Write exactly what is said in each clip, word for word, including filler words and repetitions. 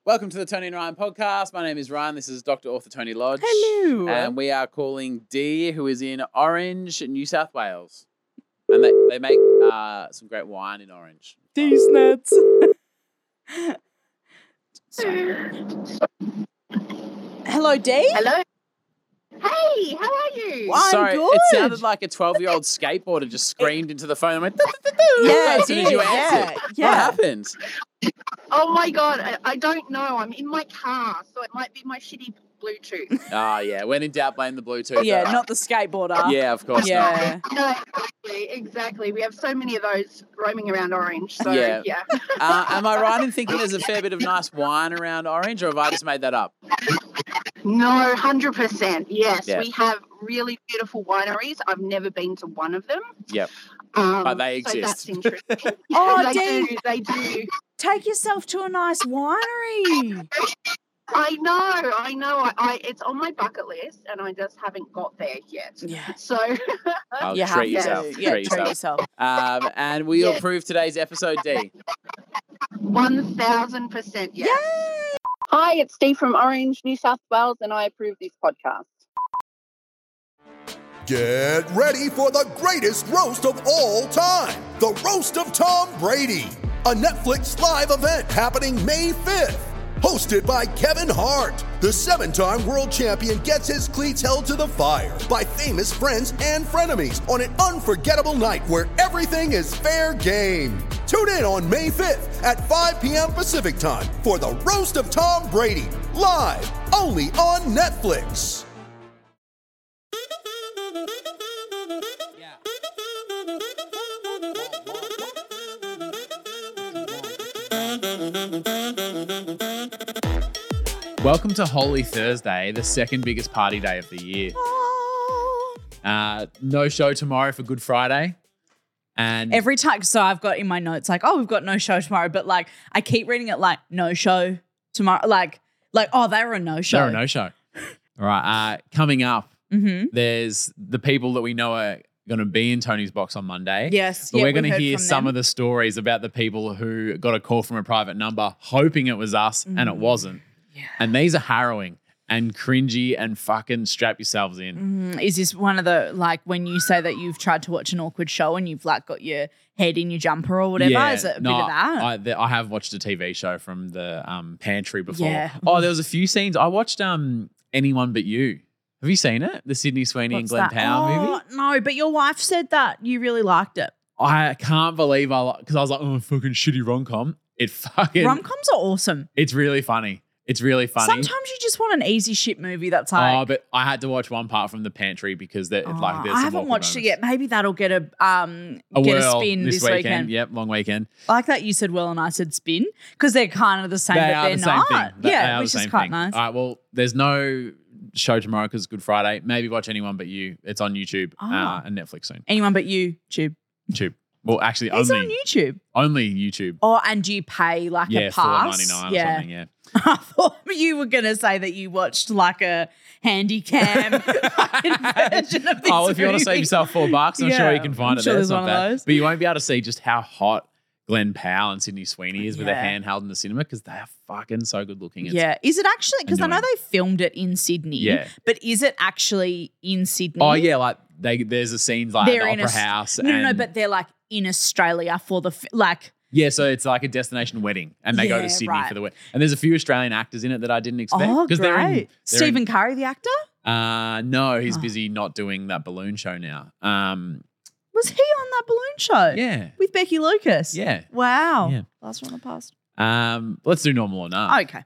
Welcome to the Tony and Ryan podcast. My name is Ryan. This is Doctor Author Tony Lodge. Hello. And we are calling Dee, who is in Orange, New South Wales. And they, they make uh, some great wine in Orange. Dee's nuts. Hello, Dee. Hello. Hey, how are you? I'm Sorry, good. it sounded like a twelve-year-old skateboarder just screamed into the phone and went, Yeah, as soon as you yeah, answered. yeah. What happened? Oh my God, I, I don't know. I'm in my car, so it might be my shitty Bluetooth. Ah, yeah. When in doubt, blame the Bluetooth. Yeah, not the skateboarder. Yeah, of course not. Yeah. No, exactly, exactly. We have so many of those roaming around Orange. So Yeah. yeah. Uh, am I right in thinking there's a fair bit of nice wine around Orange, or have I just made that up? No, one hundred percent. Yes, Yeah. we have really beautiful wineries. I've never been to one of them. Yep. Um, But they So exist. that's interesting. Oh, they Dee. do. They do. Take yourself to a nice winery. I know. I know. I, I it's on my bucket list, and I just haven't got there yet. Yeah. So Oh, You have treat to. yourself. Yeah, treat yourself. yourself. Um, and will you Yeah. approve today's episode, Dee? one thousand percent yes. Yay! Hi, it's Steve from Orange, New South Wales, and I approve this podcast. Get ready for the greatest roast of all time, the Roast of Tom Brady, a Netflix live event happening May fifth. Hosted by Kevin Hart, the seven-time world champion gets his cleats held to the fire by famous friends and frenemies on an unforgettable night where everything is fair game. Tune in on May fifth at five p.m. Pacific time for the Roast of Tom Brady, live only on Netflix. Welcome to Holy Thursday, the second biggest party day of the year. Uh, no show tomorrow for Good Friday. And Every time, so I've got in my notes like, oh, we've got no show tomorrow, but like I keep reading it like no show tomorrow, like like oh, they were a no show. they're a no show. All right. Uh, coming up, Mm-hmm. there's the people that we know are going to be in Tony's box on Monday. Yes, But yeah, we're we going to heard hear from some them. of the stories about the people who got a call from a private number hoping it was us and it wasn't. Mm. Yeah. And these are harrowing and cringy and fucking strap yourselves in. Mm, is this one of the like when you say that you've tried to watch an awkward show and you've like got your head in your jumper or whatever? Yeah, Is it a no, bit of that? I, the, I have watched a T V show from the um, pantry before. Yeah. Oh, there was a few scenes. I watched um, Anyone But You. Have you seen it? The Sydney Sweeney and What's Glenn that? Powell oh, movie? No, but your wife said that you really liked it. I can't believe I because I was like, oh, fucking shitty rom com. It fucking Rom coms are awesome. It's really funny. It's really funny. Sometimes you just want an easy shit movie that's like. oh, but I had to watch one part from the pantry because there, oh, like there's I some haven't awkward watched it moments. yet. Maybe that'll get a um A get a whirl spin this, this, weekend. Yep, long weekend. I like that you said well and I said spin because they're kind of the same, They but are they're the same not. thing. They- they Yeah, are the which same is quite thing. nice. All right, well, there's no show tomorrow because it's Good Friday. Maybe watch Anyone But You. It's on YouTube Oh. uh, and Netflix soon. Anyone but you, Tube. YouTube. Well, actually, It's only on YouTube. only YouTube. Oh, and you pay like Yeah, a four pass. ninety nine or yeah. something. Yeah. I thought you were going to say that you watched like a handy cam version of this Oh, if you want to movie. save yourself four bucks, I'm sure Yeah, you can find I'm it sure there. It's there's not one of bad. those. But you won't be able to see just how hot Glenn Powell and Sydney Sweeney is with Yeah. their handheld in the cinema because they are fucking so good looking. It's, Yeah. Is it actually, because I know annoying. they filmed it in Sydney. Yeah. But is it actually in Sydney? Oh yeah, like they there's a scenes like They're at in the Opera Aus- House. No, no, no, and- but they're like in Australia for the, f- like, yeah, so it's like a destination wedding, and they go Yeah, to Sydney right. for the wedding. And there's a few Australian actors in it that I didn't expect. oh, great. they're in, they're Stephen Curry, the actor? In, uh, no, he's Oh. busy not doing that balloon show now. Um, Was he on that balloon show? yeah, With Becky Lucas? yeah. Wow. Yeah. Last one on the past. Um, let's do normal or not. Okay.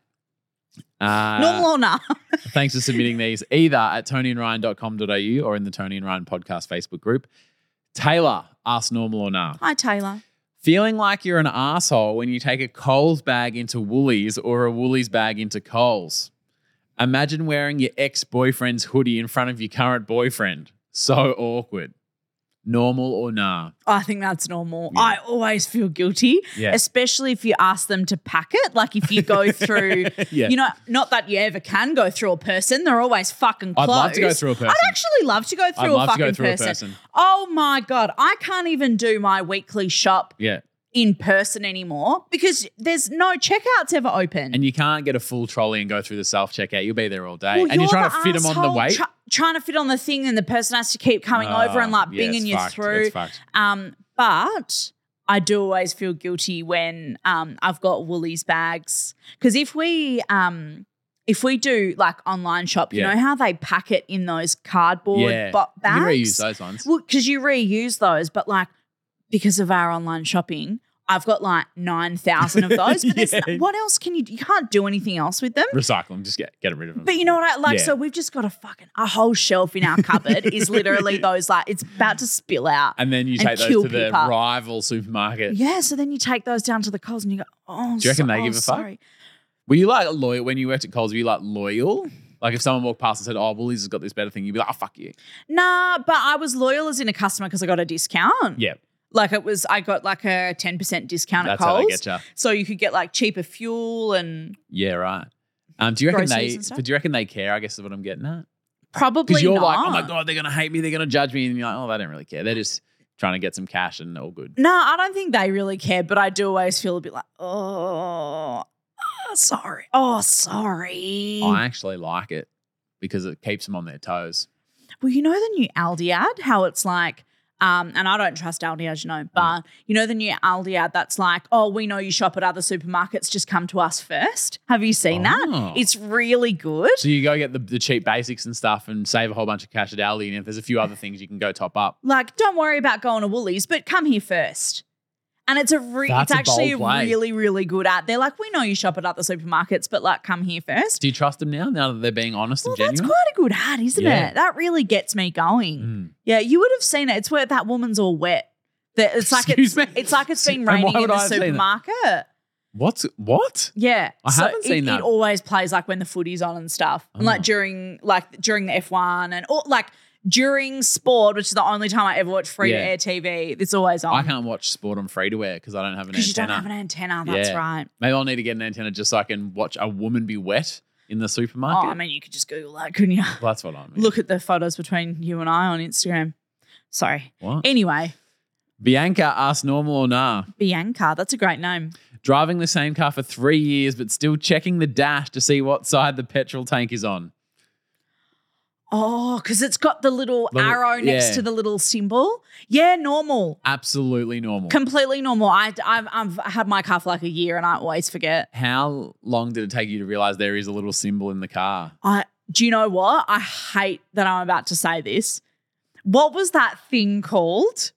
Uh, Normal or not? Thanks for submitting these either at tony and ryan dot com dot a u or in the Tony and Ryan podcast Facebook group. Taylor asks normal or nah. Hi, Taylor. Feeling like you're an asshole when you take a Coles bag into Woolies or a Woolies bag into Coles. Imagine wearing your ex-boyfriend's hoodie in front of your current boyfriend. So awkward. Normal or nah? I think that's normal. Yeah. I always feel guilty, Yeah. especially if you ask them to pack it. Like if you go through, Yeah. you know, not that you ever can go through a person. They're always fucking I'd close. love to go through a person. I'd actually love to go through I'd a love to fucking go through a person. person. Oh my God. I can't even do my weekly shop Yeah. in person anymore because there's no checkouts ever open. And you can't get a full trolley and go through the self checkout. You'll be there all day. Well, and you're trying the to fit them on the asshole weight. tr- trying to fit on the thing, and the person has to keep coming Oh, over and like yeah, binging it's you fucked. through. It's fucked. Um, but I do always feel guilty when um I've got Woolies bags because if we um if we do like online shop, you Yeah. know how they pack it in those cardboard yeah. bo- bags. You can reuse those ones. Well, because you reuse those, but like because of our online shopping, I've got like nine thousand of those. But there's Yeah. no- what else can you? You can't do anything else with them. Recycle them. Just get, get rid of them. But you know what I like? Yeah. So we've just got a fucking a whole shelf in our cupboard is literally those like it's about to spill out. and then you and take those kill to the people. rival supermarket. Yeah, so then you take those down to the Coles and you go, oh, Do you reckon so- they oh, give a fuck? sorry. Were you like loyal when you worked at Coles? Were you like loyal? Like if someone walked past and said, "Oh, Woolies has got this better thing," you'd be like, "Oh, fuck you." Nah, but I was loyal as in a customer because I got a discount. Yeah, Like it was, I got like a ten percent discount that's at how Coles. they get you. So you could get like cheaper fuel and Yeah, right. Um, do you reckon Groceries they? and stuff? But do you reckon they care? I guess is what I'm getting at. probably Because you're not. like, "Oh my god, they're gonna hate me. They're gonna judge me," and you're like, "Oh, they don't really care. They're just trying to get some cash and all good." No, I don't think they really care, but I do always feel a bit like, oh, oh, sorry. Oh, sorry. I actually like it because it keeps them on their toes. Well, you know the new Aldi ad, how it's like, um, and I don't trust Aldi, as you know, but you know the new Aldi ad that's like, oh, we know you shop at other supermarkets, just come to us first. Have you seen Oh. that? It's really good. So you go get the, the cheap basics and stuff and save a whole bunch of cash at Aldi, and if there's a few other things you can go top up. Like, don't worry about going to Woolies, but come here first. And it's a re- That's it's a actually a bold play. really, really good ad. They're like, we know you shop at other supermarkets, but like, come here first. Do you trust them now? Now that they're being honest Well, and that's genuine. quite a good ad, isn't Yeah. it? That really gets me going. Mm. Yeah, you would have seen it. It's where that woman's all wet. That It's like Excuse it's, me? it's like it's been And why raining in would the I have seen it? supermarket. What's what? Yeah, I haven't it, seen that. It always plays like when the footy's on and stuff, and like Oh. during like during the F one and or like during sport, which is the only time I ever watch free to Yeah. air T V. It's always on. I can't watch sport on free to air because I don't have an because you antenna. don't have an antenna. That's Yeah. right. Maybe I'll need to get an antenna just so I can watch a woman be wet in the supermarket. Oh, I mean, you could just Google that, couldn't you? Well, that's what I mean. Look at the photos between you and I on Instagram. Sorry. What? Anyway, Bianca asked normal or nah. Bianca, that's a great name. Driving the same car for three years, but still checking the dash to see what side the petrol tank is on. Oh, because it's got the little, Little- arrow next yeah. to the little symbol. Yeah, normal. Absolutely normal. Completely normal. I, I've, I've had my car for like a year and I always forget. How long did it take you to realize there is a little symbol in the car? I Do you know what? I hate that I'm about to say this. What was that thing called?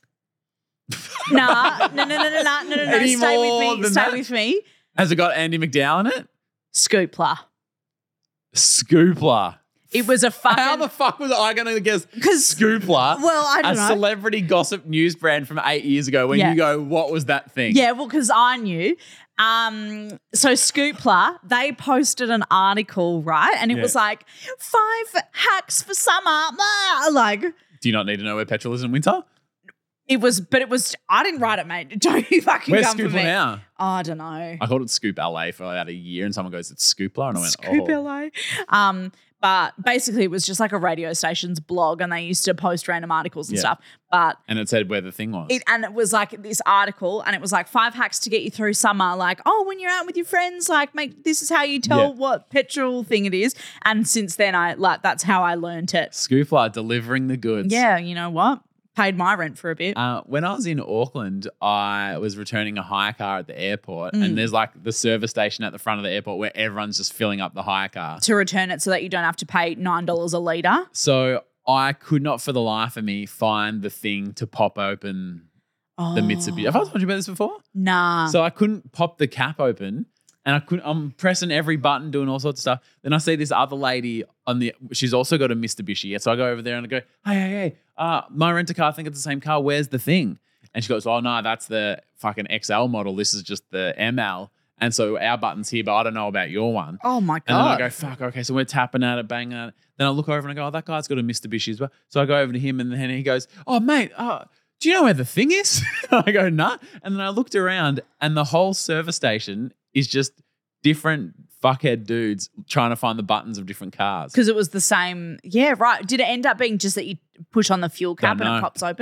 nah, no, no, no, no, no, no, no, no. Any Stay more with me. than Stay that? with me. Has it got Andy McDowell in it? Scoopler. Scoopler. It was a How fucking the fuck was I going to guess because Scoopler? well, I a don't know. celebrity gossip news brand from eight years ago when Yeah. you go, what was that thing? Yeah, well, because I knew. Um, so Scoopler, they posted an article, right? And it Yeah. was like five hacks for summer. Blah. Like Do you not need to know where petrol is in winter? it was, but it was. I didn't write it, mate. Don't you fucking Where's come for Scoopler me. now? Oh, I don't know. I called it Scoop L A for about a year and someone goes, it's Scoopler. And I went, Scoop oh. L A. Um, but basically, it was just like a radio station's blog, and they used to post random articles and Yeah. stuff. But And it said where the thing was. it, and it was like this article, and it was like five hacks to get you through summer. Like, oh, when you're out with your friends, like, make this is how you tell Yeah. what petrol thing it is. And since then, I like that's how I learned it. Scoopler delivering the goods. Yeah, you know what? Paid my rent for a bit. Uh, when I was in Auckland, I was returning a hire car at the airport, Mm. and there's like the service station at the front of the airport where everyone's just filling up the hire car. To return it so that you don't have to pay nine dollars a litre. So I could not for the life of me find the thing to pop open Oh, the Mitsubishi. Have I told you about this before? Nah. So I couldn't pop the cap open, and I couldn't. I'm pressing every button, doing all sorts of stuff. Then I see this other lady on the. She's also got a Mitsubishi. So I go over there and I go, "Hey, hey, hey! Uh, my rent a car. I think it's the same car. Where's the thing?" And she goes, "Oh no, that's the fucking X L model. This is just the M L." And so our button's here, but I don't know about your one. oh my And then I God. go, fuck, okay, so we're tapping at it, banging at it. Then I look over and I go, oh, that guy's got a Mitsubishi as well. So I go over to him and then he goes, oh, mate, uh, do you know where the thing is? I go, nah. And then I looked around and the whole service station is just different fuckhead dudes trying to find the buttons of different cars. Because it was the same. Yeah, right. Did it end up being just that you push on the fuel cap Don't and know. it pops open?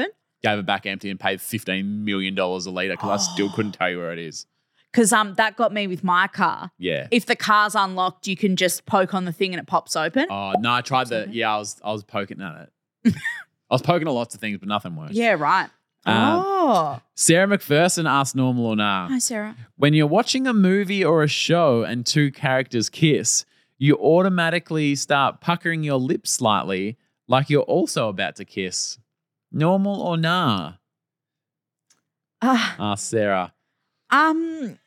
gave it back empty and paid fifteen million dollars a litre because I still couldn't tell you where it is. Because um, that got me with my car. Yeah. If the car's unlocked, you can just poke on the thing and it pops open. Oh, no, I tried the, yeah, I was I was poking at it. I was poking at lots of things, but nothing worked. Yeah, right. Um, oh. Sarah McPherson asked normal or nah. Hi, Sarah. When you're watching a movie or a show and two characters kiss, you automatically start puckering your lips slightly like you're also about to kiss. Normal or nah? Uh, Asked Sarah. um,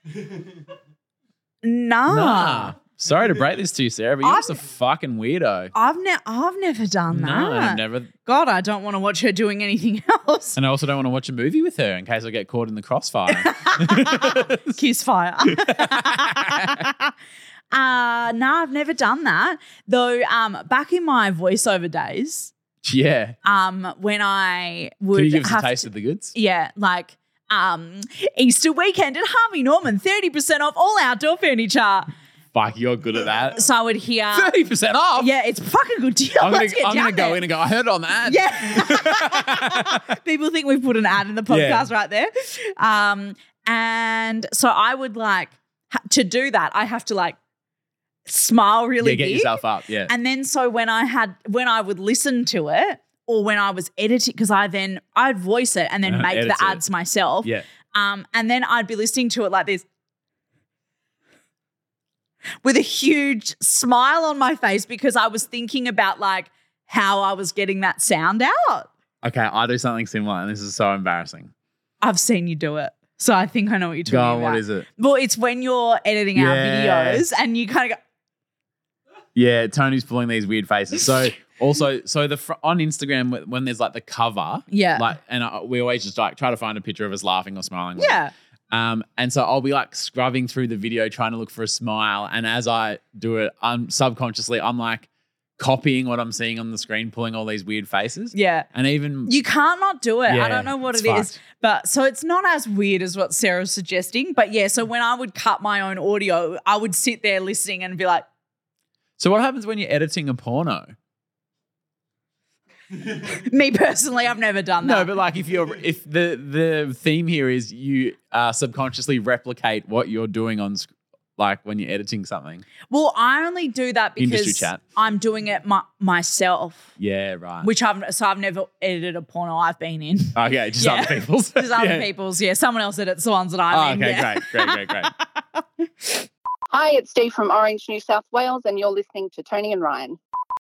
nah. Nah. Sorry to break this to you, Sarah, but you're I'm- just a fucking weirdo. I've, ne- I've never done that. No, I've never. God, I don't want to watch her doing anything else. And I also don't want to watch a movie with her in case I get caught in the crossfire. Kiss fire. uh, no, I've never done that. Though um, back in my voiceover days, Yeah. um, when I would Can you give us a have taste to- of the goods? Yeah, like um, Easter weekend at Harvey Norman, thirty percent off all outdoor furniture. Fuck, you're good at that. So I would hear, thirty percent off? yeah, it's a fucking good deal. I'm going Let's get to down go there. in and go, I heard it on the ad. Yeah. People think we've put an ad in the podcast Yeah. right there. Um, and so I would like, ha- to do that, I have to like smile really Yeah, get big. yourself up. Yeah. And then so when I had, when I would listen to it or when I was editing, because I then, I'd voice it and then Uh-huh, make edit the it. ads myself. yeah. Um, and then I'd be listening to it like this with a huge smile on my face because I was thinking about like how I was getting that sound out. Okay, I do something similar and this is so embarrassing. I've seen you do it. So I think I know what you're Go talking on, about. what is it? Well, it's when you're editing our Yeah. videos and you kind of go, Yeah, Tony's pulling these weird faces. So also, so the fr- on Instagram when- when there's like the cover, Yeah. like, and I, we always just like try to find a picture of us laughing or smiling. yeah. Um, and so I'll be like scrubbing through the video trying to look for a smile, and as I do it, I'm subconsciously I'm like copying what I'm seeing on the screen, pulling all these weird faces. Yeah. And even You can't not do it. I Yeah, don't know what it's it is. fucked. But so it's not as weird as what Sarah's suggesting. But yeah, so when I would cut my own audio, I would sit there listening and be like, so what happens when you're editing a porno? me personally, I've never done that. No, but like if you're if the the theme here is you uh, subconsciously replicate what you're doing on sc- like when you're editing something. Well, I only do that Industry because chat. I'm doing it my, myself, Yeah, right. which I've so I've never edited a porno I've been in. okay, just Yeah. other people's. There's other Yeah. people's, yeah. Someone else edits the ones that Oh, I'm in. okay, yeah. great, great, great, great. Hi, it's Steve from Orange, New South Wales, and you're listening to Tony and Ryan.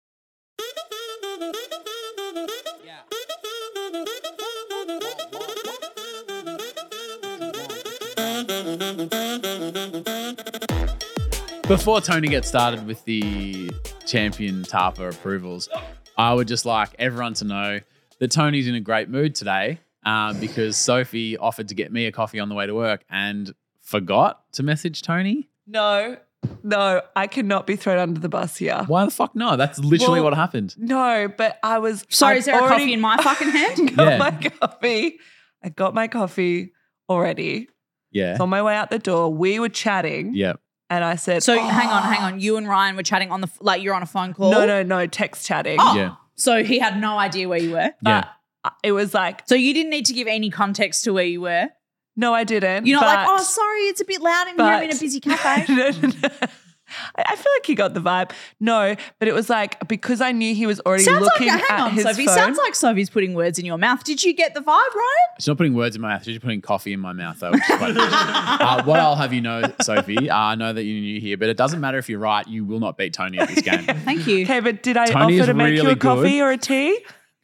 Before Tony gets started with the champion Tarpa approvals, I would just like everyone to know that Tony's in a great mood today um, because Sophie offered to get me a coffee on the way to work and forgot to message Tony. No, no, I cannot be thrown under the bus here. Why the fuck no? That's literally Well, what happened. No, but I was. Sorry, I'd is there a already coffee in my fucking hand? got Yeah. my coffee. I got my coffee already. Yeah. It's on my way out the door. We were chatting, Yeah. and I said, So "Oh." hang on, hang on. You and Ryan were chatting on the f- like you're on a phone call. No, no, no, text chatting. Oh, Yeah. so he had no idea where you were. Yeah. But it was like, So you didn't need to give any context to where you were. no, I didn't. You're not like, but- oh, sorry, it's a bit loud in here. I'm in a but- busy cafe. no, no, no. I I feel like he got the vibe. No, but it was like because I knew he was already Sounds looking like, hang at on, his Sophie. phone. Sounds like Sophie's putting words in your mouth. Did you get the vibe, Ryan? She's not putting words in my mouth. She's just putting coffee in my mouth, though. Which is quite uh, what I'll have you know, Sophie, uh, I know that you're new here, but it doesn't matter if you're right. You will not beat Tony at this game. Thank you. Okay, but did I Tony offer is to make you really a coffee good. or a tea?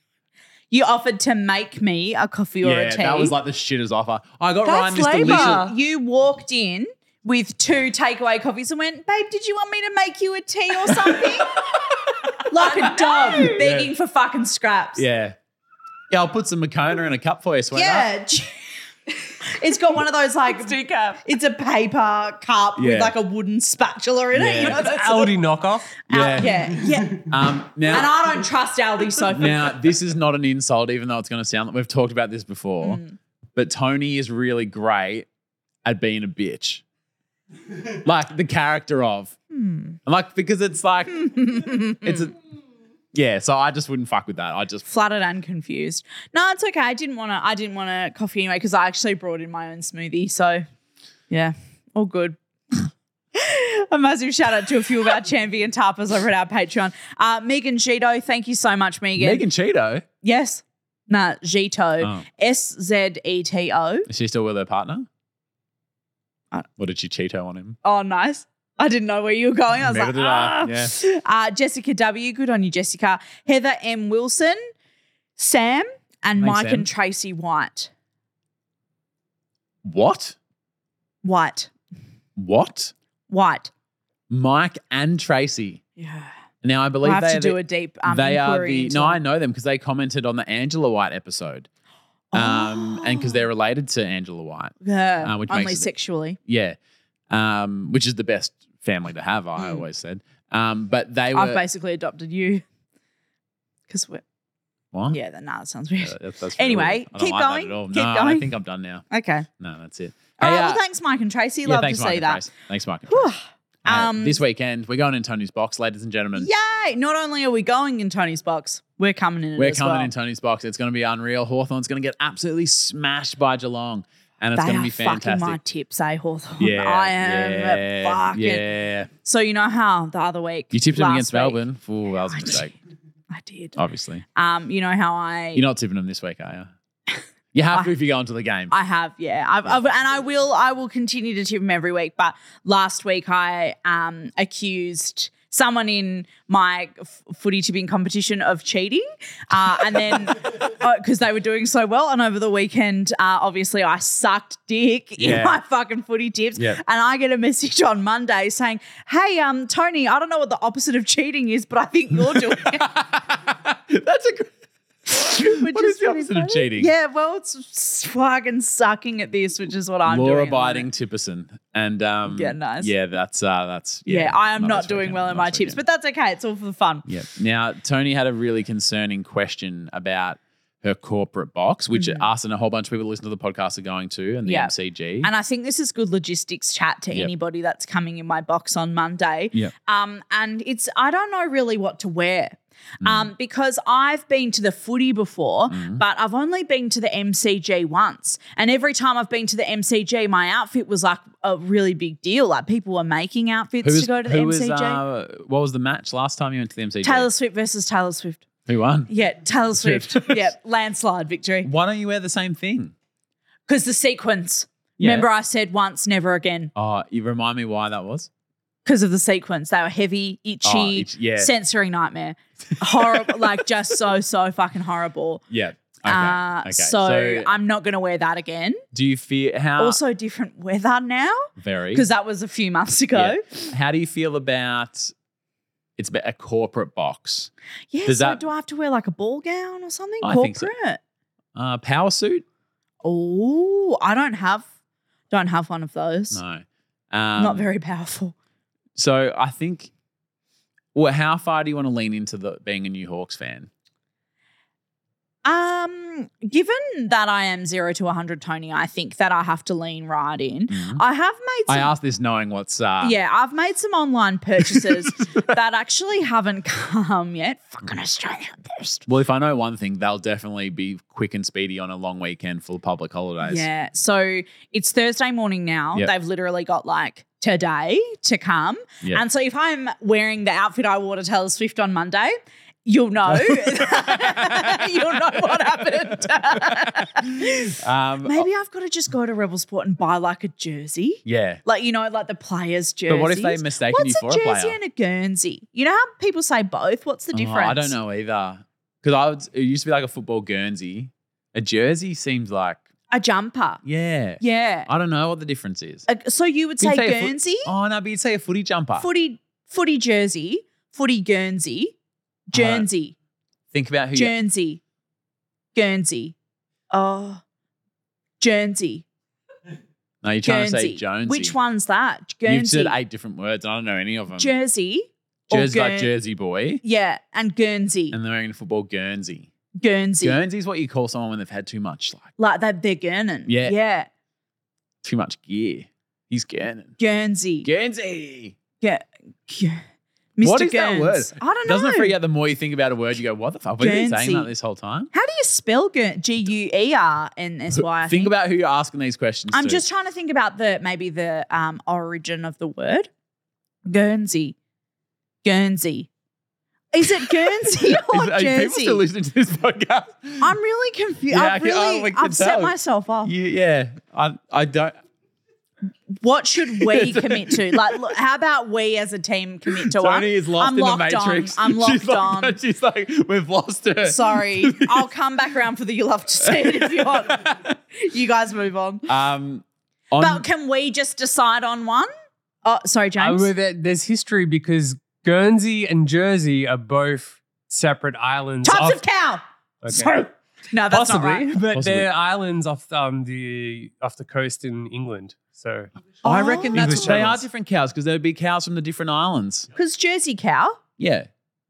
You offered to make me a coffee or yeah, a tea. that was like the shittest offer. I got That's Ryan this labour. delicious. you walked in with two takeaway coffees and went, babe, did you want me to make you a tea or something? Like a dog begging for fucking scraps. Yeah. Yeah, I'll put some Makona in a cup for you, sweetheart. Yeah. It's got one of those like, Decaf. it's a paper cup with Yeah. like a wooden spatula in it. Yeah. You know, It's that's sort of- knockoff. Al- Yeah. yeah, yeah. Um, now, And I don't trust Aldi so far. now, this is not an insult, even though it's going to sound like we've talked about this before, Mm. but Tony is really great at being a bitch. Like the character of. Hmm. Like, because it's like, it's a, Yeah, so I just wouldn't fuck with that. I just Flooded and confused. No, it's okay. I didn't want to. I didn't want a coffee anyway because I actually brought in my own smoothie. So, yeah, all good. A massive shout out to a few of our champion tappers over at our Patreon. Uh, Megan Cheeto, thank you so much, Megan. Megan Cheeto. Yes. Nah, Zito. Oh. S Z E T O. Is she still with her partner? Uh, or did she Cheeto on him? Oh, nice. I didn't know where you were going. I was Neither like, did I. ah. Yeah. Uh, Jessica W. Good on you, Jessica. Heather M. Wilson, Sam, and Thanks, Mike Sam. and Tracy White. What? White. What? White. Mike and Tracy. Yeah. Now I believe We'll have they to are do the, a deep um, they are inquiry the into no, that. I know them because they commented on the Angela White episode. Um, and because they're related to Angela White. Yeah, uh, which only makes it- sexually. Yeah. Um, which is the best family to have, I Mm. always said. Um, but they were I've basically adopted you. Because we're, what? yeah, then, nah, that sounds weird. Uh, that's, that's Anyway, really- I don't keep like that going, at all. keep no, I going. think I'm done now. Okay. No, that's it. All Hey, right, uh, well, thanks, Mike and Tracy. yeah, Love thanks, to Mike see and that. Trace. Thanks, Mike. and Whew. Trace. Uh, Um, this weekend, we're going in Tony's box, ladies and gentlemen. Yay! Not only are we going in Tony's box, we're coming in it We're as coming well. in Tony's box. It's going to be unreal. Hawthorn's going to get absolutely smashed by Geelong. And it's They going to are be fucking fantastic. my tips, eh, Hawthorn? Yeah, I am yeah, fucking. yeah. So you know how the other week You tipped them last against week- Melbourne. Ooh, that was a I did. mistake, I did. obviously. Um, you know how I You're not tipping them this week, are you? You have to I- if you go into the game. I have, yeah. I've, I've, and I will I will continue to tip them every week. But last week I um accused someone in my f- footy tipping competition of cheating. Uh, and then because they were doing so well. And over the weekend, uh, obviously I sucked dick in Yeah. my fucking footy tips. Yeah. And I get a message on Monday saying, hey, um, Tony, I don't know what the opposite of cheating is, but I think you're doing it. That's a good. Which What is the pretty opposite of funny. cheating? Yeah, well, it's s- fucking sucking at this, which is what I'm doing. at the Law-abiding moment. Tipperson, and um, Yeah, nice. Yeah, that's uh, that's Yeah, I am not this doing weekend, well in not my this tips, weekend. but that's okay. It's all for the fun. Yeah. Now, Tony had a really concerning question about her corporate box, which us and a whole bunch of people who listen to the podcast are going to, and the Mm-hmm. Yeah. M C G. And I think this is good logistics chat to Yep. anybody that's coming in my box on Monday. Yep. Um, and it's I don't know really what to wear. Mm. Um, because I've been to the footy before, but I've only been to the M C G once. And every time I've been to the M C G, my outfit was like a really big deal. Like people were making outfits Who was, to go to the who M C G. was uh, what was the match last time you went to the M C G? Taylor Swift versus Taylor Swift. Who won? Yeah, Taylor Swift. Swift. Yeah, landslide victory. Why don't you wear the same thing? Because the sequence. Yeah. Remember I said once, never again. Oh, you remind me why that was? Because of the sequence. They were heavy, itchy, Oh, itch- yeah. sensory nightmare. Horrible, like just so, so fucking horrible. Yeah. Okay. Uh, okay. so, I'm not going to wear that again. do you feel how Also different weather now very because that was a few months ago. Yeah. How do you feel about it's about a corporate box? Yeah, Does so that- do I have to wear like a ball gown or something? I Corporate? think so. Uh, power suit? Oh, I don't have don't have one of those. No. Um, Not very powerful. So I think. Well, how far do you want to lean into the being a New Hawks fan? Um, given that I am zero to a hundred, Tony, I think that I have to lean right in. Mhm. I have made I some, asked this knowing what's. Uh, yeah, I've made some online purchases that actually haven't come yet. Fucking Australia Post. Well, if I know one thing, they'll definitely be quick and speedy on a long weekend full of public holidays. Yeah, so it's Thursday morning now. Yep. They've literally got like today to come, Yep. and so if I'm wearing the outfit I wore to Taylor Swift on Monday, you'll know. You'll know what happened. Um, Maybe I've got to just go to Rebel Sport and buy like a jersey. Yeah. Like, you know, like the players' jerseys. But what if they've mistaken What's you for a a jersey player? and a Guernsey? You know how people say both? What's the Oh, difference? I don't know either. Because I would. It used to be like a football Guernsey. A jersey seems like A jumper. yeah. Yeah. I don't know what the difference is. A- so you would You'd say, say a foot- Guernsey, Oh no, but you'd say a footy jumper. footy, footy jersey, footy Guernsey, Guernsey, Think about who. You, Guernsey, Guernsey. Oh, Guernsey, no, you're trying to say Guernsey. Jonesy. Which one's that? You've Guernsey, said eight different words. I don't know any of them. Jersey, or Jersey like Guern- Jersey boy, Yeah, and Guernsey, and they're wearing a football Guernsey. Guernsey. Guernsey's what you call someone when they've had too much, like Like that, they're Gurning. Yeah. Yeah. too much gear. He's Gurning. Guernsey. Guernsey. Yeah. Gu- Mister What is Gerns. that word? I don't know. Doesn't it freak out the more you think about a word? You go, what the fuck? We've been saying Guernsey. that this whole time. How do you spell Guernsey? G U E R N S Y. I Think think. about who you're asking these questions I'm to. just trying to think about the maybe the um, origin of the word. Guernsey. Guernsey. Is it Guernsey or Is- Are Jersey? people still listening to this podcast? I'm really confused. Yeah, I I've can- oh, really we can I've set tell. myself off. You, yeah. I, I don't. What should we commit to? Like, look, how about we as a team commit to one? Tony is lost I'm in the locked Matrix. On. I'm locked she's like, on. She's like, we've lost her. Sorry. I'll come back around for the you'll have to see it if you want. You guys move on. Um, on, But can we just decide on one? Oh, sorry, Uh, James. well, there- there's history because Guernsey and Jersey are both separate islands. Types off- of cow. Okay. Sorry. No, that's Possibly, not right. but Possibly. they're islands off um, the off the coast in England. So I reckon that's English they are channels. different cows because there would be cows from the different islands. Because Jersey cow. Yeah.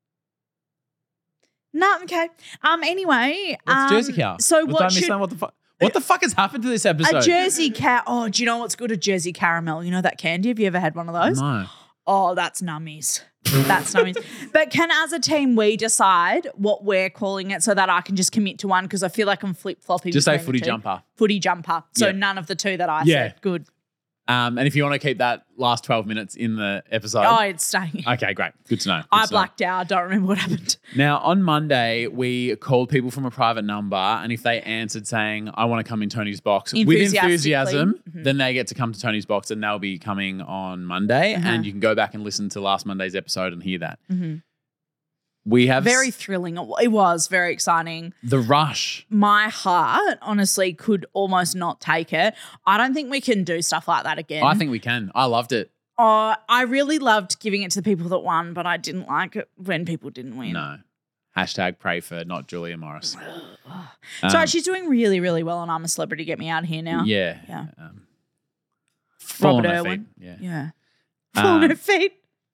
No, okay. Um. Anyway, What's um, Jersey cow? So Did I what miss should that? What the fuck? What the fuck has happened to this episode? a Jersey cow? Oh, do you know what's good? A Jersey caramel. You know that candy? Have you ever had one of those? No. Oh, that's nummies. That's nummies. But can, as a team, we decide what we're calling it so that I can just commit to one because I feel like I'm flip flopping. Just say footy jumper. Footy jumper. So Yeah. none of the two that I Yeah. said. Good. Um, and if you want to keep that last twelve minutes in the episode. Oh, it's staying. Okay, great. Good to know. Good I to know. blacked out. I don't remember what happened. Now, on Monday, we called people from a private number, and if they answered saying, I want to come in Tony's box with Enthusiastically. enthusiasm, Mhm. then they get to come to Tony's box, and they'll be coming on Monday, Uh-huh. and you can go back and listen to last Monday's episode and hear that. Mhm. We have Very s- thrilling. It it was very exciting. the rush. My heart, honestly, could almost not take it. I don't think we can do stuff like that again. I think we can. I loved it. Oh, I really loved giving it to the people that won, but I didn't like it when people didn't win. No. Hashtag pray for not Julia Morris. Sorry, Um, she's doing really, really well on I'm a Celebrity. Get me out of here now. Yeah. Yeah. Um, fall Robert on her Irwin. feet. Yeah. Yeah. Um, Fall on her feet.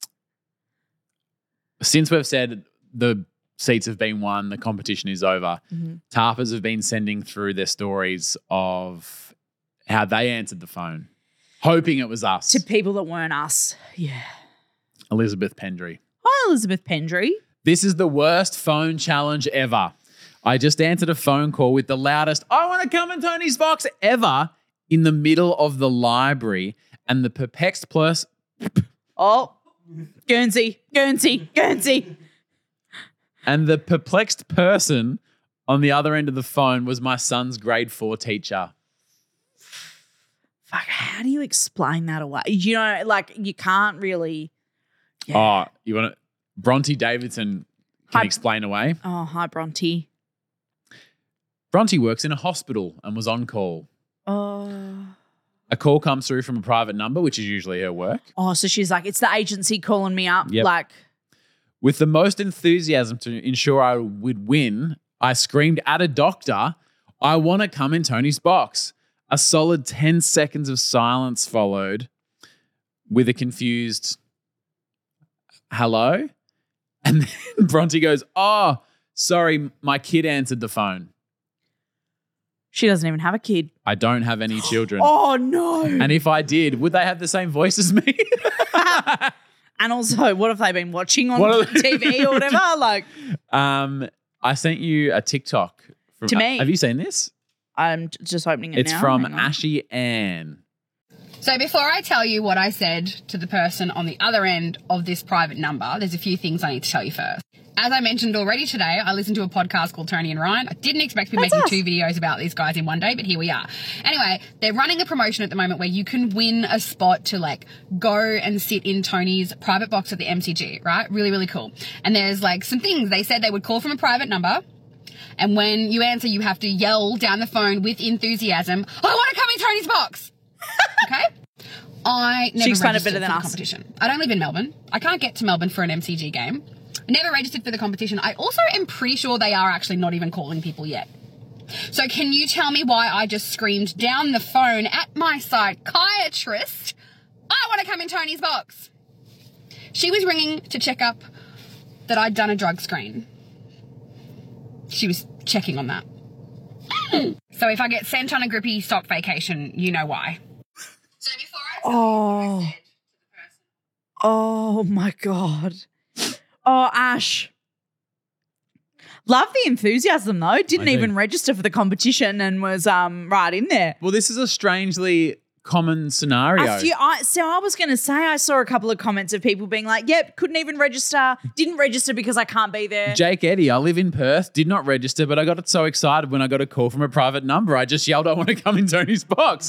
Since we've said the seats have been won, the competition is over, Mhm. Tarpers have been sending through their stories of how they answered the phone, hoping it was us. To people that weren't us. Yeah. Elizabeth Pendry. Hi, Elizabeth Pendry. This is the worst phone challenge ever. I just answered a phone call with the loudest, I want to come in Tony's box ever in the middle of the library. And the perplexed plus, Oh, Guernsey, Guernsey, Guernsey. and the perplexed person on the other end of the phone was my son's grade four teacher. Fuck, how do you explain that away? You know, like you can't really. Yeah. Oh, you want to? Bronte Davidson can Hi- explain away. Oh, hi, Bronte. Bronte works in a hospital and was on call. Oh. A call comes through from a private number, which is usually her work. Oh, so she's like, it's the agency calling me up. Yep. Like, With the most enthusiasm to ensure I would win, I screamed at a doctor, I want to come in Tony's box. A solid ten seconds of silence followed with a confused hello. And then Bronte goes, oh, sorry, my kid answered the phone. she doesn't even have a kid. I don't have any children. Oh, no. And if I did, would they have the same voice as me? And also, what have they been watching on What are they- T V or whatever? Like, um, I sent you a TikTok. From, To me. Have you seen this? I'm j- just opening it It's now. from Hang on. Ashy Ann. So before I tell you what I said to the person on the other end of this private number, there's a few things I need to tell you first. As I mentioned already today, I listened to a podcast called Tony and Ryan. I didn't expect to be That's making us. two videos about these guys in one day, but here we are. Anyway, they're running a promotion at the moment where you can win a spot to like go and sit in Tony's private box at the M C G, right? Really, really cool. And there's like some things. They said they would call from a private number. And when you answer, you have to yell down the phone with enthusiasm, I want to come in Tony's box. Okay? I never explained it registered better than for the us. competition. I don't live in Melbourne. I can't get to Melbourne for an M C G game. Never registered for the competition. I also am pretty sure they are actually not even calling people yet. So can you tell me why I just screamed down the phone at my psychiatrist, I want to come in Tony's box? She was ringing to check up that I'd done a drug screen. She was checking on that. So if I get sent on a grippy stock vacation, you know why. So before I Oh. Oh, my God. Oh, Ash. Love the enthusiasm though. Didn't I do. even register for the competition and was um right in there. Well, this is a strangely common scenario. A few, I, so I was going to say I saw a couple of comments of people being like, yep, couldn't even register, didn't register because I can't be there. Jake Eddy, I live in Perth, did not register, but I got so excited when I got a call from a private number. I just yelled, I want to come in Tony's box.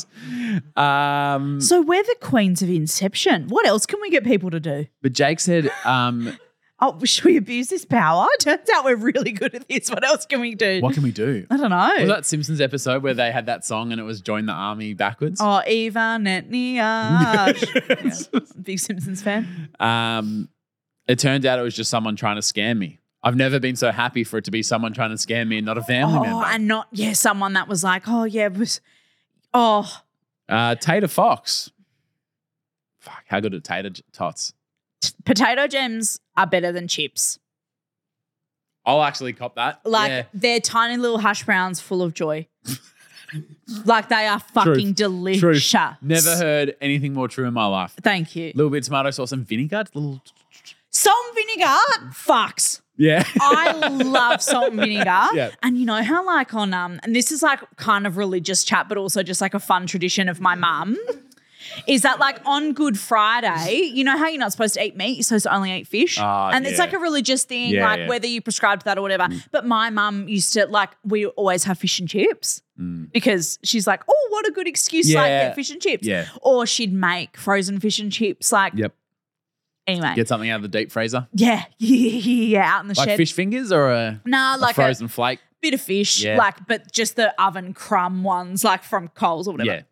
Um, So we're the queens of Inception. What else can we get people to do? but Jake said, um, Oh, should we abuse this power? Turns out we're really good at this. What else can we do? what can we do? I don't know. Was that Simpsons episode where they had that song and it was Join the Army backwards? Oh, Eva Netniash. Yeah, big Simpsons fan. Um, it turned out it was just someone trying to scam me. I've never been so happy for it to be someone trying to scam me and not a family Oh, member. and not, yeah, someone that was like, oh, yeah, it was, oh, Uh, Tater Fox. Fuck, how good are tater j- tots? t- potato gems are better than chips. I'll actually cop that. Like, Yeah. they're tiny little hash browns full of joy. Like, they are fucking delicious. Truth. Never heard anything more true in my life. Thank you. A little bit of tomato sauce and vinegar. It's a little. Salt and vinegar fucks. Yeah. I love salt and vinegar. Yeah. And you know how like on, um, and this is like kind of religious chat, but also just like a fun tradition of my mum, is that like on Good Friday, you know how you're not supposed to eat meat, you're supposed to only eat fish? Ah, and it's yeah. like a religious thing, Yeah, like yeah. whether you prescribe to that or whatever. But my mum used to like, we always have fish and chips. Because she's like, oh, what a good excuse, like Yeah. get fish and chips. Yeah. Or she'd make frozen fish and chips, like, Yep. anyway. Get something out of the deep freezer. Yeah, yeah, yeah, out in the Like shed. fish fingers or a, Nah, a like a frozen flake? bit of fish, Yeah. like, but just the oven crumb ones, like from Coles or whatever. Yeah.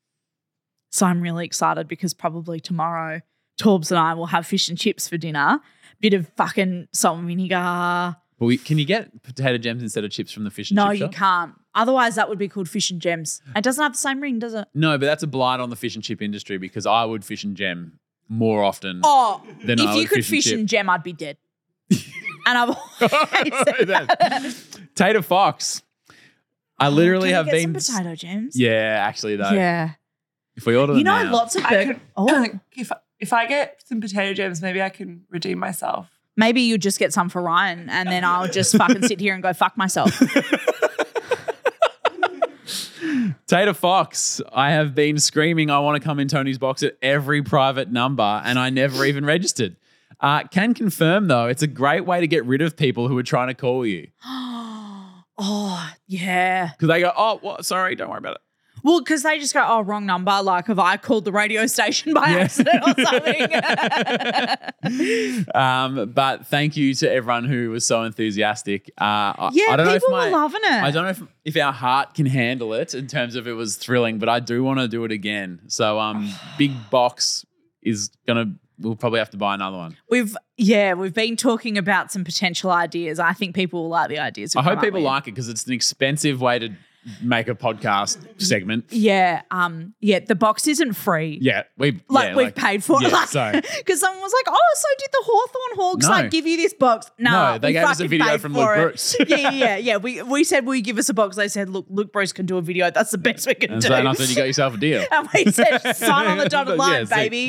So I'm really excited because probably tomorrow, Torbs and I will have fish and chips for dinner. Bit of fucking salt and vinegar. But we, can you get potato gems instead of chips from the fish and No, chip you shop? can't. Otherwise, that would be called fish and gems. It doesn't have the same ring, does it? No, but that's a blight on the fish and chip industry because I would fish and gem more often. Oh, Then if I you would could fish and fish and, chip. gem, I'd be dead. And I've always said that. Tater Fox. I literally Can have we get been. some potato gems. Yeah, actually though. Yeah. If we order You them know, now, lots of I burgers. could, Oh, if, if I get some potato gems, maybe I can redeem myself. maybe you just get some for Ryan and then I'll just fucking sit here and go fuck myself. Tater Fox. I have been screaming I want to come in Tony's box at every private number and I never even registered. Uh, can confirm though, it's a great way to get rid of people who are trying to call you Oh, yeah. because they go, oh, what? Sorry, don't worry about it. Well, because they just go, oh, wrong number. Like, have I called the radio station by Yeah. accident or something? Um, but thank you to everyone who was so enthusiastic. Uh, I- Yeah, I don't know if people my, were loving it. I don't know if, if our heart can handle it in terms of it was thrilling, but I do want to do it again. So, um, big box is gonna. We'll probably have to buy another one. We've, yeah, we've been talking about some potential ideas. I think people will like the ideas. I we've hope come up people with. like it because it's an expensive way to make a podcast segment. Yeah, um, yeah, the box isn't free. Yeah, we Like yeah, we've paid for it. Yeah, Like, so because someone was like, "Oh, so did the Hawthorne Hawks No. like give you this box?" No, No, they we gave us a fucking video paid from for Luke it. Bruce. yeah, yeah, yeah, yeah. We we said, "Will you give us a box?" They said, "Look, Luke Bruce can do a video. That's the best we can and do." so and I said you got yourself a deal. And we said, "Sign on the dotted Yeah, line, sick. baby."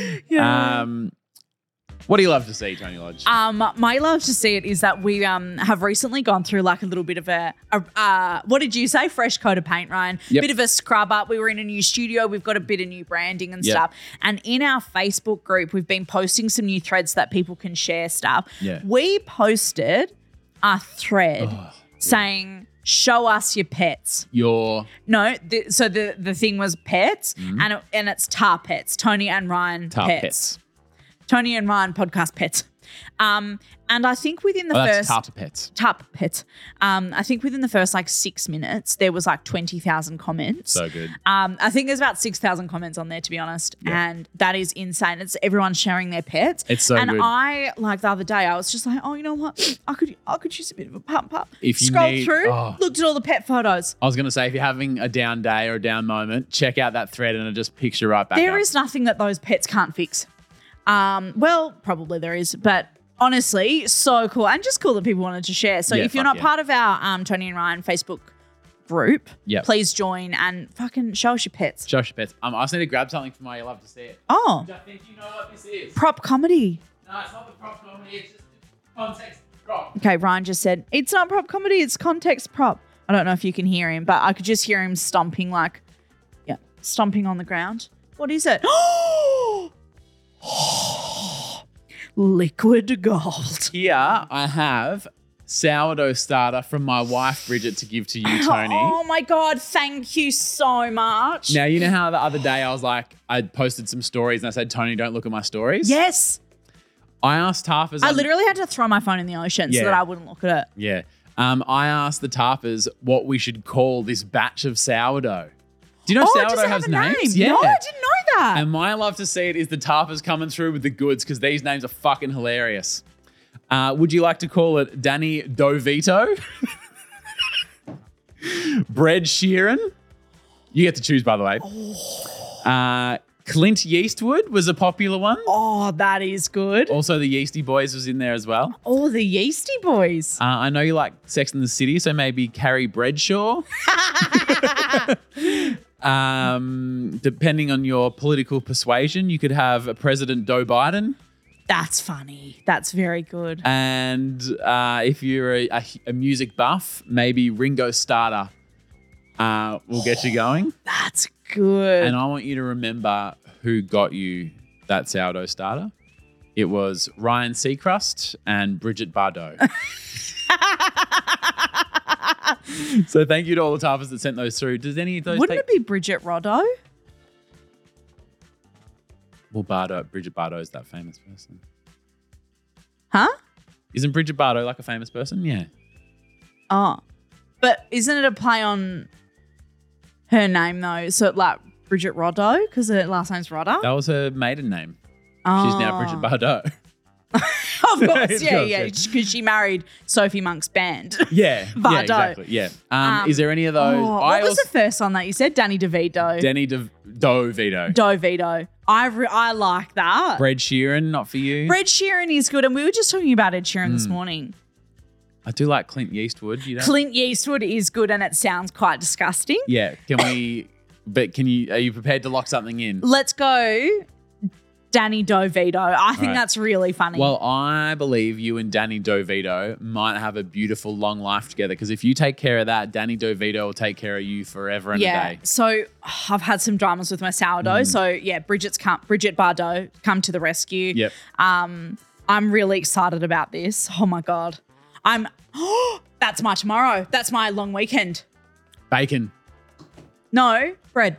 Yeah. Um, what do you love to see, Tony Lodge? Um, my love to see it is that we um have recently gone through like a little bit of a, a uh, what did you say? Fresh coat of paint, Ryan. Yep. Bit of a scrub up. We were in a new studio. We've got a bit of new branding and Yep. stuff. And in our Facebook group, we've been posting some new threads that people can share stuff. Yeah. We posted a thread saying, "Show us your pets." Your No, the, so the the thing was pets, and it, and it's Tar Pets, Tony and Ryan tar pets. pets. Tony and Ryan podcast pets. Um, and I think within the Oh, that's first tartar pets. Tarp pets, um, I think within the first like six minutes there was like twenty thousand comments. So good. Um, I think there's about six thousand comments on there to be honest, and that is insane. It's everyone sharing their pets. It's so and good. I like the other day I was just like, oh, you know what? I could I could use a bit of a pump up. If you Scrolled need- through, oh. looked at all the pet photos. I was going to say, if you're having a down day or a down moment, check out that thread and it just picks you right back There up. is nothing that those pets can't fix. Um, well, probably there is, but honestly, so cool. And just cool that people wanted to share. So Yeah, if you're fuck not yeah. part of our um, Tony and Ryan Facebook group, Yep. please join and fucking show us your pets. Show us your pets. Um, I just need to grab something from my You Love to See It. Oh, I think you know what this is. prop comedy. No, it's not the prop comedy. It's just Context prop. Okay, Ryan just said, it's not prop comedy, it's context prop. I don't know if you can hear him, but I could just hear him stomping like, yeah, stomping on the ground. What is it? Liquid gold. Here I have sourdough starter from my wife, Bridget, to give to you, Tony. Oh my God, thank you so much. Now, you know how the other day I was like, I posted some stories and I said, Tony, don't look at my stories? Yes. I asked Tarpers. I on- literally had to throw my phone in the ocean Yeah. so that I wouldn't look at it. Yeah. Um, I asked the Tarpers what we should call this batch of sourdough. Do you know Oh, sourdough does it has have a name? names? No, I didn't know that. And my love to see it is the Tarpers coming through with the goods because these names are fucking hilarious. Uh, would you like to call it Danny Dovito? Bread Sheeran? You get to choose, by the way. Uh, Clint Yeastwood was a popular one. Oh, that is good. Also, the Yeasty Boys was in there as well. Oh, the Yeasty Boys. Uh, I know you like Sex in the City, so maybe Carrie Bradshaw. um, depending on your political persuasion, you could have a President Joe Biden. That's funny. That's very good. And uh, if you're a, a, a music buff, maybe Ringo Starr uh, will get you going. That's good. And I want you to remember who got you that sourdough starter. It was Ryan Seacrest and Bridget Bardot. So thank you to all the Tarpers that sent those through. Does any of those Wouldn't take- it be Bridget Roddo? Well, Bardot, Bridget Bardot is that famous person. Huh? Isn't Bridget Bardot like a famous person? Yeah. Oh. But isn't it a play on her name though? So like Bridget Roddo because her last name's Roddo? That was her maiden name. Oh. She's now Bridget Bardot. Of course, Of yeah, course, yeah. yeah. Because she married Sophie Monk's band. Yeah. Bardot. Yeah, exactly. Yeah. Um, Um, is there any of those? Oh, I what was also, the first one that you said? Danny DeVito. Denny De- Dovito. DeVito. I re- I like that. Bread Sheeran, not for you. Ed Sheeran is good, and we were just talking about Ed Sheeran Hmm. this morning. I do like Clint Yeastwood. You know. Clint Yeastwood is good, and it sounds quite disgusting. Yeah. Can we? But can you? Are you prepared to lock something in? Let's go, Danny DeVito. I think right. that's really funny. Well, I believe you and Danny DeVito might have a beautiful long life together because if you take care of that, Danny DeVito will take care of you forever and yeah. a day. So I've had some dramas with my sourdough. So yeah, Bridget's come, Bridget Bardot come to the rescue. Yep. Um, I'm really excited about this. Oh my god, I'm. That's my tomorrow. That's my long weekend. Bacon. No bread.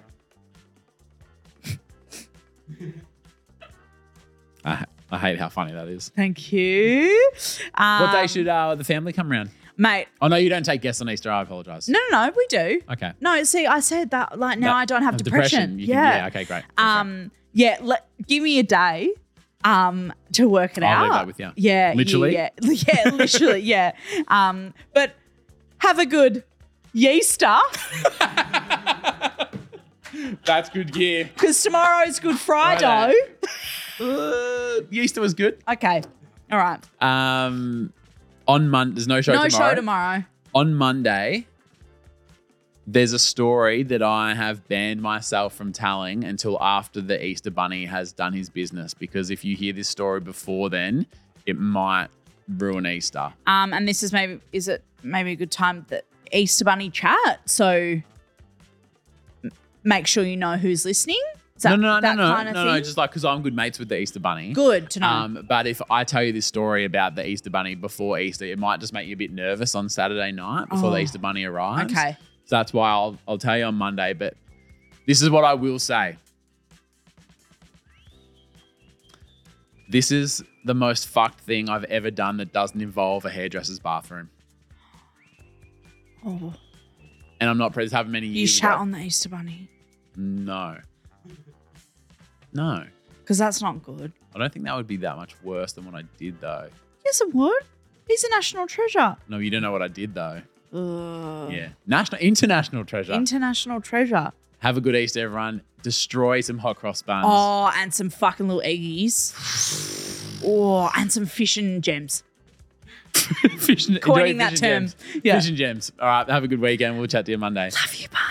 I, I hate how funny that is. Thank you. Um, What day should uh, the family come round? mate? Oh, no, you don't take guests on Easter. I apologise. No, no, no. We do. Okay. No, see, I said that like now That- I don't have of depression. You can- yeah. yeah. Okay, great. Okay. Um. Yeah. Let, give me a day. Um. To work it I'll out. leave that with you. Yeah. Literally? Yeah. Yeah. Literally. Yeah. Um. But have a good Yeaster That's good gear. because tomorrow's Good Friday. Righto. Uh, Easter was good. Okay. All right. Um, on Monday, there's no show no tomorrow. show tomorrow. On Monday, there's a story that I have banned myself from telling until after the Easter Bunny has done his business. Because if you hear this story before then, it might ruin Easter. Um. And this is maybe is it maybe a good time that Easter Bunny chat. So m- make sure you know who's listening. Is that, no, no, no, that no, kind no, of no, thing? just like because I'm good mates with the Easter Bunny. Good to know. Um, but if I tell you this story about the Easter Bunny before Easter, it might just make you a bit nervous on Saturday night before the Oh. Easter Bunny arrives. Okay. So that's why I'll I'll tell you on Monday. But this is what I will say. This is the most fucked thing I've ever done that doesn't involve a hairdresser's bathroom. Oh. And I'm not this happened many You years shout ago. on the Easter Bunny No. No. because that's not good. I don't think that would be that much worse than what I did though. Yes, it would. He's a national treasure. No, you don't know what I did though. Ugh. Yeah. National international treasure. International treasure. Have a good Easter, everyone. Destroy some hot cross buns. Oh, and some fucking little eggies. Oh, and some fish and gems. fish and, Coining enjoy that fish term. and gems. Yeah. Fish and gems. All right. Have a good weekend. We'll chat to you Monday. Love you, bye.